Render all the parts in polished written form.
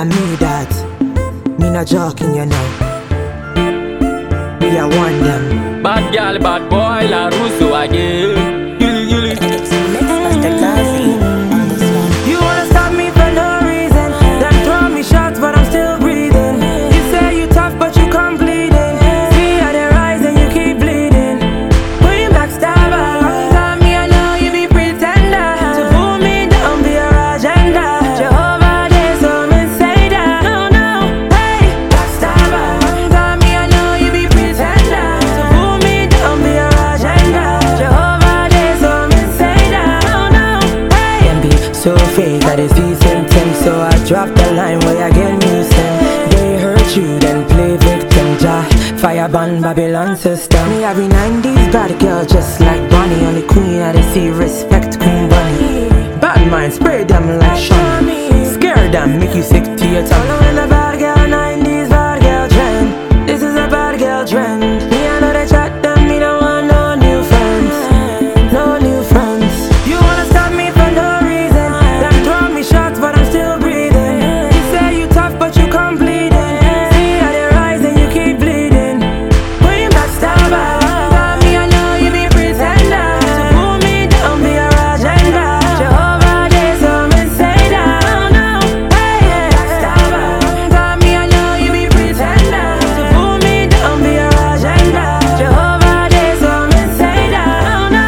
I mean that. Me not joking, you know. We are one them. Bad girl, bad boy, La Russo again. Gilly. You wanna stop me for no reason, then throw me shots, but I'm still breathing. You say you tough, but you come bleeding. See how they rise and you keep bleeding. When you backstabber, long time me I know you be pretender. To pull me down be your agenda. Jehovah, there's some inside. No, hey, backstabber. Long time me I know you be pretender. To pull me down be your agenda. Jehovah, there's some inside. No, hey. Can be so fake that it's decent, so I drop the line where I get nuisance. They hurt you, then play victim. Jah, fire ban Babylon system. Me every 90s bad girl just like Bonnie. On the queen of the sea, respect Queen Bunny. Bad mind, spray them like Sean. Scare them, make you sick to your tongue. Following the bad girl 90s bad girl trend. This is a bad girl trend. Me I know they chat them, me don't want no new friends. No new friends. You wanna stop me for no reason, then throw me shots, but I'm still breathing. You say you tough, but you come bleeding. See how they rise and you keep bleeding. When you backstabber, me I know you be pretender. To pull me down be your agenda. Jehovah, there's some inside. No, hey, backstabber, me I know you be pretender. To pull me down be your agenda. Jehovah, there's some inside. No,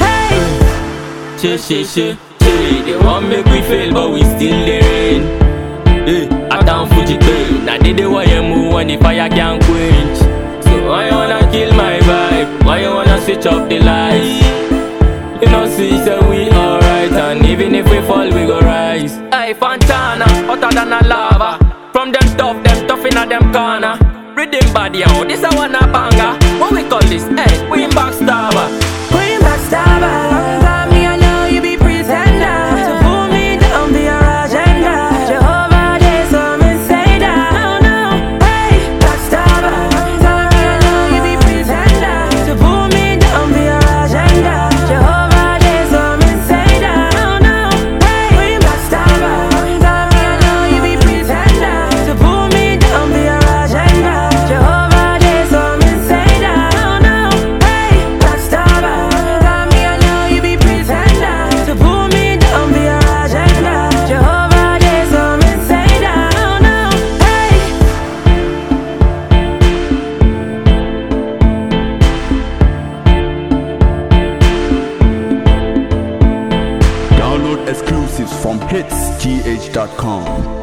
hey. Shit. They want make we fail, but we still there. Hey, I down Fuji Trail. Now they want you move when the fire can't quench. So why you wanna kill my vibe? Why you wanna switch up the lights? You know, see, say we alright, and even if we fall, we go rise. Hey, Fontana, hotter than a lava. From them tough in a them corner. Rhythm body out, this a one a banger. What we call this? Hey, we backstabber. When you backstabber, long time me I know you be pretender. To pull me down be your agenda. Jehovah, there's some inside. No, hey, backstabber. Long time me I know you be pretender. To pull me down be your agenda. Jehovah, there's some inside. No, hey, when you backstabber. Long time me I know you be pretender. To pull me down be your agenda. Jehovah, there's some inside. No, hey, backstabber. Long time me I know you be pretender. To pull me down be your agenda. Jehovah, there's some inside. No, hey. Download exclusives from hitsgh.com.